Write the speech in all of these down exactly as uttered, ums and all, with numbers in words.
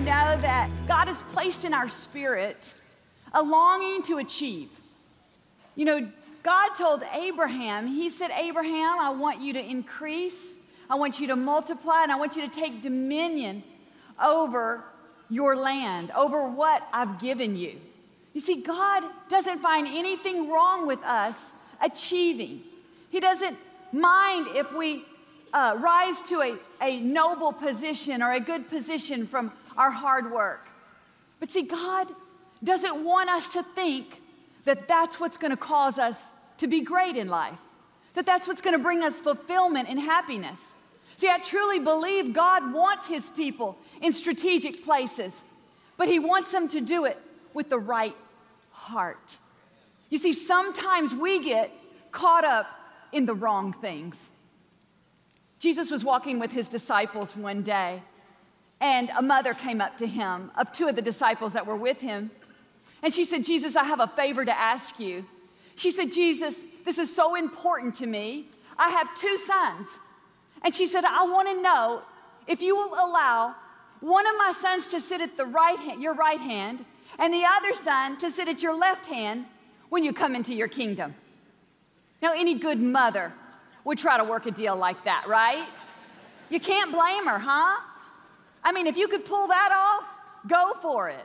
know that God has placed in our spirit a longing to achieve? You know, God told Abraham, he said, Abraham, I want you to increase, I want you to multiply, and I want you to take dominion over your land, over what I've given you. You see, God doesn't find anything wrong with us achieving. He doesn't mind if we uh, rise to a, a noble position or a good position from our hard work. But see, God doesn't want us to think that that's what's going to cause us to be great in life, that that's what's going to bring us fulfillment and happiness. See, I truly believe God wants his people in strategic places, but he wants them to do it with the right heart. You see, sometimes we get caught up in the wrong things. Jesus was walking with his disciples one day, and a mother came up to him, of two of the disciples that were with him, and she said, Jesus, I have a favor to ask you. She said, Jesus, this is so important to me. I have two sons. And she said, I want to know if you will allow one of my sons to sit at the right hand, your right hand, and the other son to sit at your left hand when you come into your kingdom. Now, any good mother would try to work a deal like that, right? You can't blame her, huh? I mean, if you could pull that off, go for it.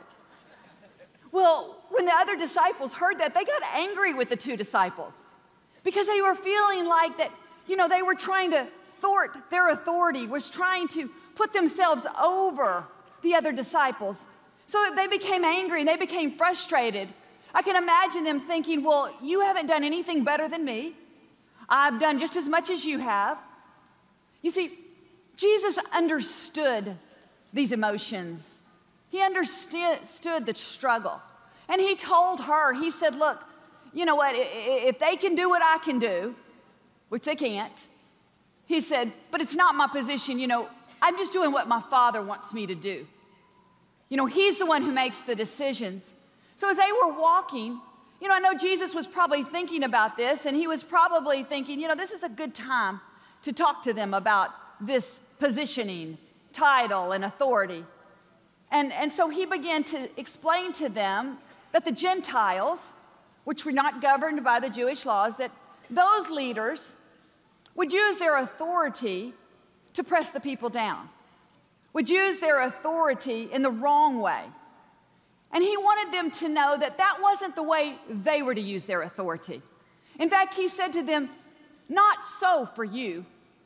Well, when the other disciples heard that, they got angry with the two disciples because they were feeling like that, you know, they were trying to thwart their authority, was trying to put themselves over the other disciples. So they became angry and they became frustrated. I can imagine them thinking, well, you haven't done anything better than me. I've done just as much as you have. You see, Jesus understood these emotions. He understood the struggle. And he told her, he said, look, you know what, if they can do what I can do, which they can't, he said, but it's not my position, you know, I'm just doing what my Father wants me to do. You know, he's the one who makes the decisions. So as they were walking, you know, I know Jesus was probably thinking about this, and he was probably thinking, you know, this is a good time to talk to them about this positioning, title, and authority. And, and so he began to explain to them that the Gentiles, which were not governed by the Jewish laws, that those leaders would use their authority to press the people down, would use their authority in the wrong way. And he wanted them to know that that wasn't the way they were to use their authority. In fact, he said to them, not so for you.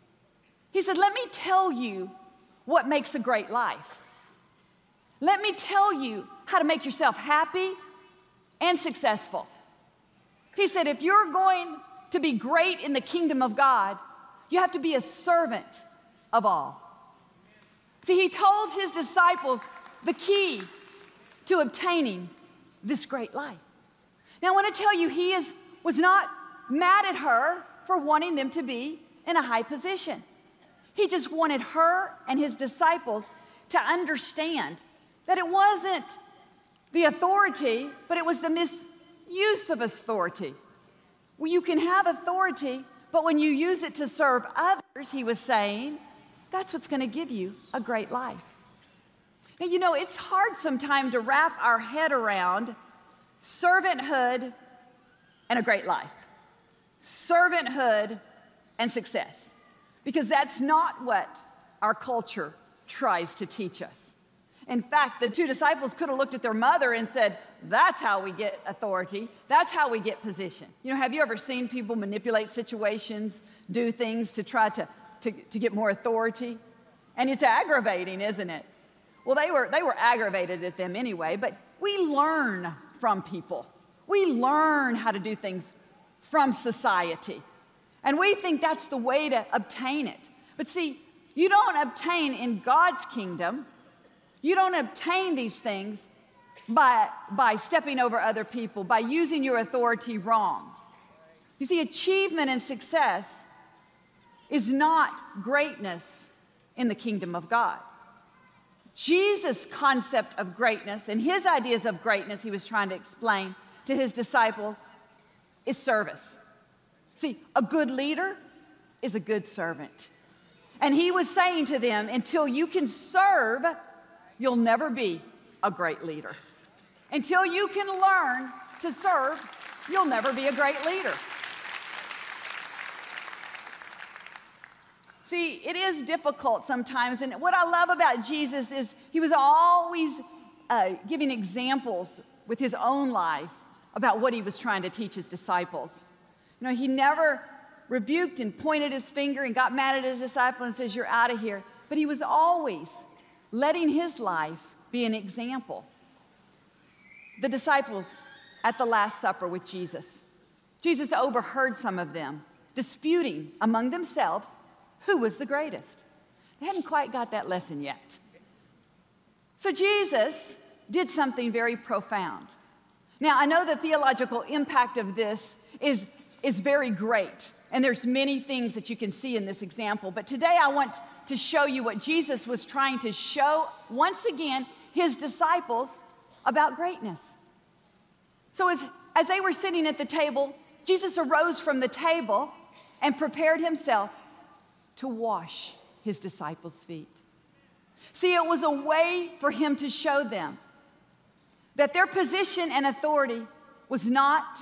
He said, let me tell you what makes a great life. Let me tell you how to make yourself happy and successful. He said, if you're going to be great in the kingdom of God, you have to be a servant of all. See, he told his disciples the key to obtaining this great life. Now, I want to tell you, he is, was not mad at her for wanting them to be in a high position. He just wanted her and his disciples to understand that it wasn't the authority, but it was the misuse of authority. Well, you can have authority, but when you use it to serve others, he was saying, that's what's going to give you a great life. Now, you know, it's hard sometimes to wrap our head around servanthood and a great life, servanthood and success, because that's not what our culture tries to teach us. In fact, the two disciples could have looked at their mother and said, that's how we get authority. That's how we get position. You know, have you ever seen people manipulate situations, do things to try to, to, to get more authority? And it's aggravating, isn't it? Well, they were, they were aggravated at them anyway, but we learn from people. We learn how to do things from society. And we think that's the way to obtain it. But see, you don't obtain in God's kingdom. You don't obtain these things by, by stepping over other people, by using your authority wrong. You see, achievement and success is not greatness in the kingdom of God. Jesus' concept of greatness and his ideas of greatness he was trying to explain to his disciple is service. See, a good leader is a good servant. And he was saying to them, until you can serve, you'll never be a great leader. Until you can learn to serve, you'll never be a great leader. See, it is difficult sometimes, and what I love about Jesus is he was always uh, giving examples with his own life about what he was trying to teach his disciples. You know, he never rebuked and pointed his finger and got mad at his disciple and says, "You're out of here." But he was always letting his life be an example. The disciples at the Last Supper with Jesus, Jesus overheard some of them disputing among themselves who was the greatest. They hadn't quite got that lesson yet. So Jesus did something very profound. Now, I know the theological impact of this is, is very great, and there's many things that you can see in this example, but today I want to show you what Jesus was trying to show, once again, his disciples about greatness. So as, as they were sitting at the table, Jesus arose from the table and prepared himself to wash his disciples' feet. See, it was a way for him to show them that their position and authority was not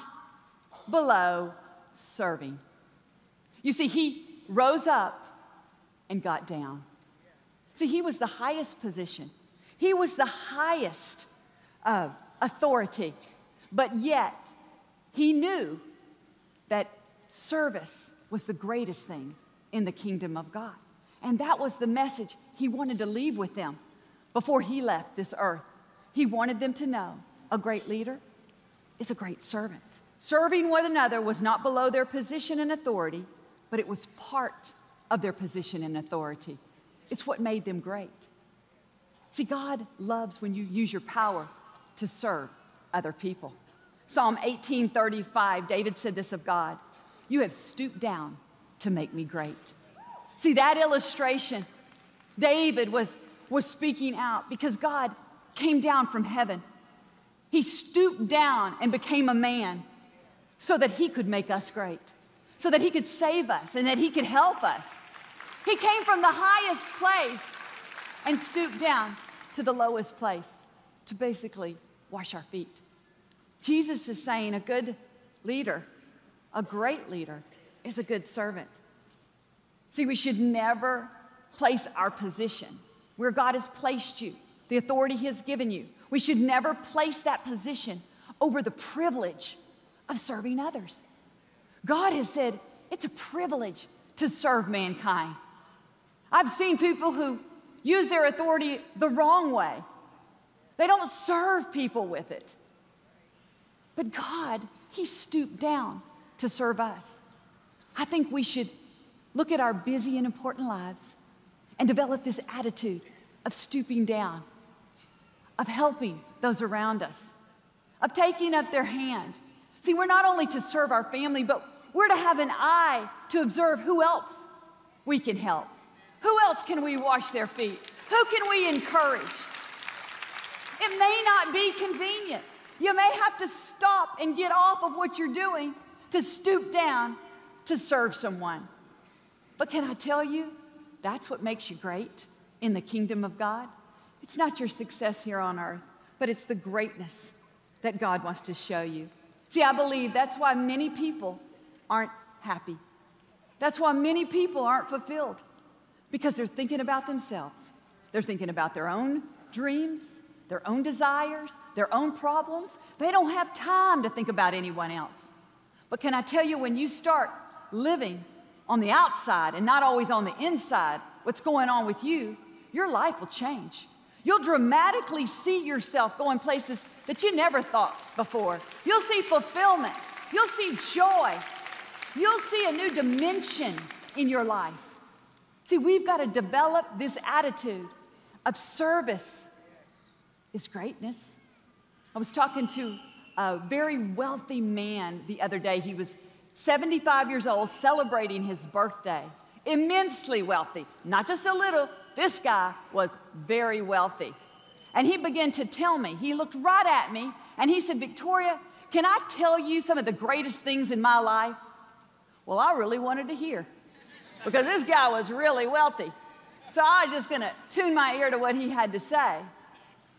below serving. You see, he rose up and got down. See, he was the highest position. He was the highest uh, authority, but yet he knew that service was the greatest thing in the kingdom of God. And that was the message he wanted to leave with them before he left this earth. He wanted them to know a great leader is a great servant. Serving one another was not below their position and authority, but it was part of their position and authority. It's what made them great. See, God loves when you use your power to serve other people. Psalm eighteen thirty-five, David said this of God, "You have stooped down to make me great." See, that illustration, David was, was speaking out because God came down from heaven. He stooped down and became a man so that he could make us great, so that he could save us and that he could help us. He came from the highest place and stooped down to the lowest place to basically wash our feet. Jesus is saying a good leader, a great leader, is a good servant. See, we should never place our position where God has placed you, the authority he has given you. We should never place that position over the privilege of serving others. God has said it's a privilege to serve mankind. I've seen people who use their authority the wrong way. They don't serve people with it. But God, he stooped down to serve us. I think we should look at our busy and important lives and develop this attitude of stooping down, of helping those around us, of taking up their hand. See, we're not only to serve our family, but we're to have an eye to observe who else we can help. Who else can we wash their feet? Who can we encourage? It may not be convenient. You may have to stop and get off of what you're doing to stoop down to serve someone. But can I tell you, that's what makes you great in the kingdom of God. It's not your success here on earth, but it's the greatness that God wants to show you. See, I believe that's why many people aren't happy. That's why many people aren't fulfilled, because they're thinking about themselves. They're thinking about their own dreams, their own desires, their own problems. They don't have time to think about anyone else. But can I tell you, when you start living on the outside and not always on the inside, what's going on with you, your life will change. You'll dramatically see yourself going places that you never thought before. You'll see fulfillment. You'll see joy. You'll see a new dimension in your life. See, we've got to develop this attitude of service is greatness. I was talking to a very wealthy man the other day. He was seventy-five years old, celebrating his birthday. Immensely wealthy, not just a little. This guy was very wealthy. And he began to tell me, he looked right at me, and he said, "Victoria, can I tell you some of the greatest things in my life?" Well, I really wanted to hear, because this guy was really wealthy. So I was just going to tune my ear to what he had to say.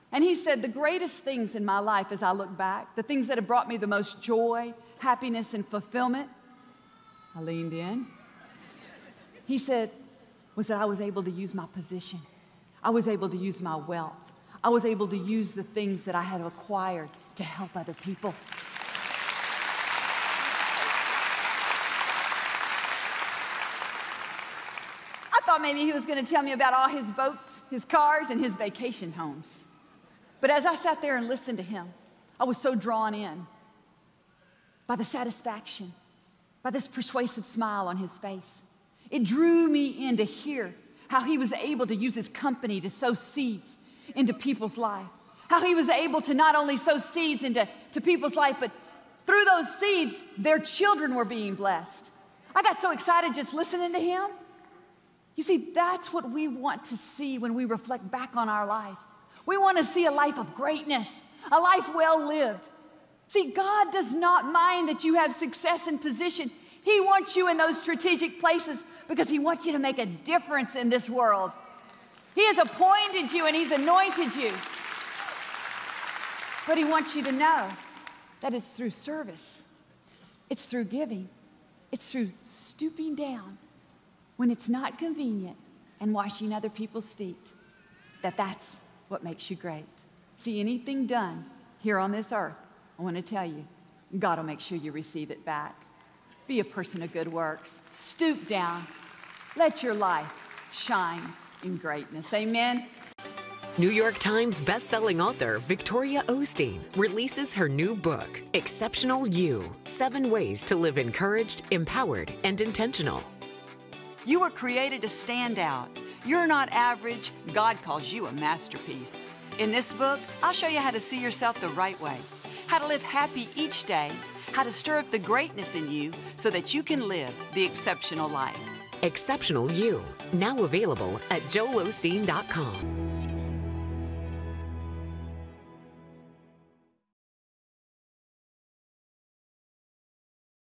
And he said, the greatest things in my life as I look back, the things that have brought me the most joy, happiness, and fulfillment, I leaned in. He said, was that I was able to use my position. I was able to use my wealth. I was able to use the things that I had acquired to help other people. I thought maybe he was going to tell me about all his boats, his cars, and his vacation homes. But as I sat there and listened to him, I was so drawn in by the satisfaction, by this persuasive smile on his face. It drew me in to hear how he was able to use his company to sow seeds into people's life. How he was able to not only sow seeds into to people's life, but through those seeds, their children were being blessed. I got so excited just listening to him. You see, that's what we want to see when we reflect back on our life. We want to see a life of greatness, a life well lived. See, God does not mind that you have success and position. He wants you in those strategic places because he wants you to make a difference in this world. He has appointed you and he's anointed you. But he wants you to know that it's through service. It's through giving. It's through stooping down when it's not convenient and washing other people's feet. That that's what makes you great. See, anything done here on this earth, I want to tell you, God will make sure you receive it back. Be a person of good works. Stoop down. Let your life shine in greatness. Amen. New York Times bestselling author Victoria Osteen releases her new book, Exceptional You, Seven Ways to Live Encouraged, Empowered, and Intentional. You were created to stand out. You're not average. God calls you a masterpiece. In this book, I'll show you how to see yourself the right way, how to live happy each day, how to stir up the greatness in you so that you can live the exceptional life. Exceptional You, now available at joel osteen dot com.